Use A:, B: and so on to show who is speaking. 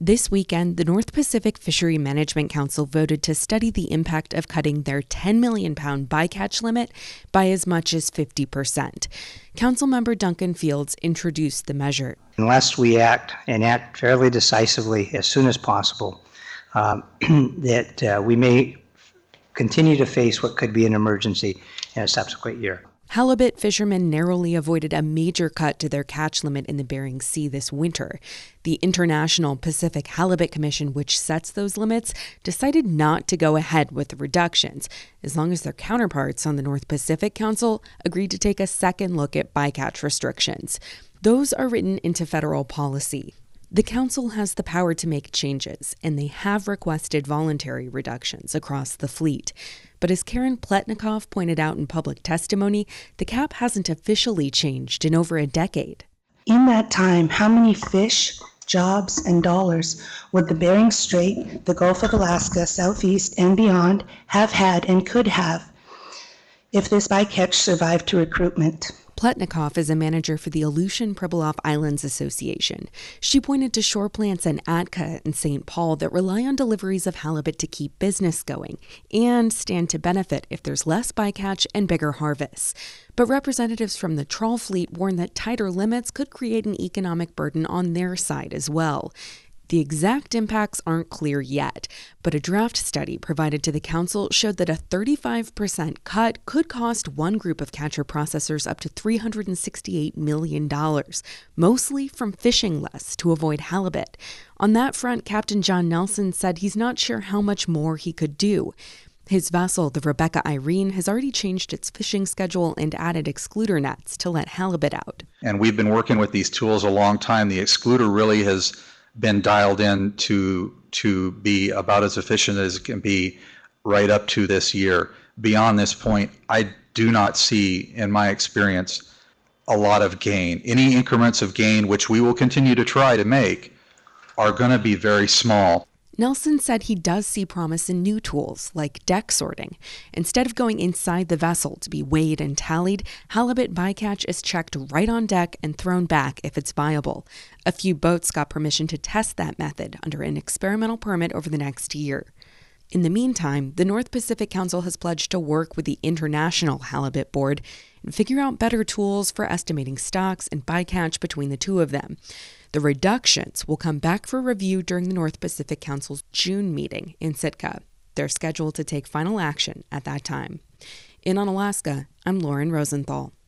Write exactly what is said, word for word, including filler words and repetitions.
A: This weekend, the North Pacific Fishery Management Council voted to study the impact of cutting their ten million pound bycatch limit by as much as fifty percent. Councilmember Duncan Fields introduced the measure.
B: Unless we act and act fairly decisively as soon as possible, um, that uh, we may continue to face what could be an emergency in a subsequent year.
A: Halibut fishermen narrowly avoided a major cut to their catch limit in the Bering Sea this winter. The International Pacific Halibut Commission, which sets those limits, decided not to go ahead with the reductions, as long as their counterparts on the North Pacific Council agreed to take a second look at bycatch restrictions. Those are written into federal policy. The council has the power to make changes, and they have requested voluntary reductions across the fleet. But as Karen Pletnikoff pointed out in public testimony, the cap hasn't officially changed in over a decade.
C: In that time, how many fish, jobs, and dollars would the Bering Strait, the Gulf of Alaska, Southeast, and beyond have had and could have if this bycatch survived to recruitment?
A: Pletnikoff is a manager for the Aleutian Pribilof Islands Association. She pointed to shore plants in Atka and Saint Paul that rely on deliveries of halibut to keep business going and stand to benefit if there's less bycatch and bigger harvests. But representatives from the trawl fleet warn that tighter limits could create an economic burden on their side as well. The exact impacts aren't clear yet, but a draft study provided to the council showed that a thirty-five percent cut could cost one group of catcher processors up to three hundred sixty-eight million dollars, mostly from fishing less to avoid halibut. On that front, Captain John Nelson said he's not sure how much more he could do. His vessel, the Rebecca Irene, has already changed its fishing schedule and added excluder nets to let halibut out.
D: And we've been working with these tools a long time. The excluder really has been dialed in to to be about as efficient as it can be right up to this year. Beyond this point, I do not see, in my experience, a lot of gain. Any increments of gain, which we will continue to try to make, are going to be very small.
A: Nelson said he does see promise in new tools, like deck sorting. Instead of going inside the vessel to be weighed and tallied, halibut bycatch is checked right on deck and thrown back if it's viable. A few boats got permission to test that method under an experimental permit over the next year. In the meantime, the North Pacific Council has pledged to work with the International Halibut Board and figure out better tools for estimating stocks and bycatch between the two of them. The reductions will come back for review during the North Pacific Council's June meeting in Sitka. They're scheduled to take final action at that time. In Unalaska, I'm Lauren Rosenthal.